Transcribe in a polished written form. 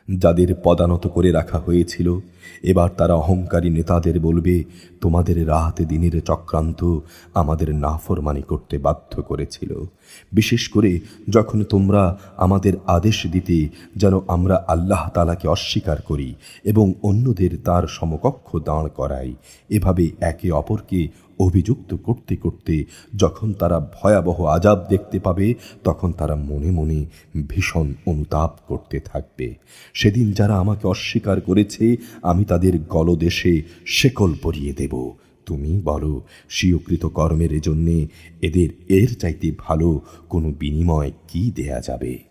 যাদের পদানত করে রাখা হয়েছিল, এবার তারা অহংকারী নেতাদের বলবে, তোমাদের রাত দিনের চক্রান্ত আমাদের নাফরমানি করতে বাধ্য করেছিল। বিশেষ করে যখন তোমরা আমাদের আদেশ দিতে যেন আমরা আল্লাহ তাআলাকে অস্বীকার করি এবং অন্যদের তার সমকক্ষ দাঁড় করাই। এভাবে একে অপরকে অভিযুক্ত করতে করতে যখন তারা ভয়াবহ আযাব দেখতে পাবে, তখন তারা মনে মনে ভীষণ অনুতাপ করতে থাকবে। সেদিন যারা আমাকে অস্বীকার করেছে, আমি তাদের গলদেশে শেকল পরিয়ে দেব। তুমি বলো, স্বীয়কৃত কর্মের জন্যে এদের এর চাইতে ভালো কোনো বিনিময় কি দেয়া যাবে?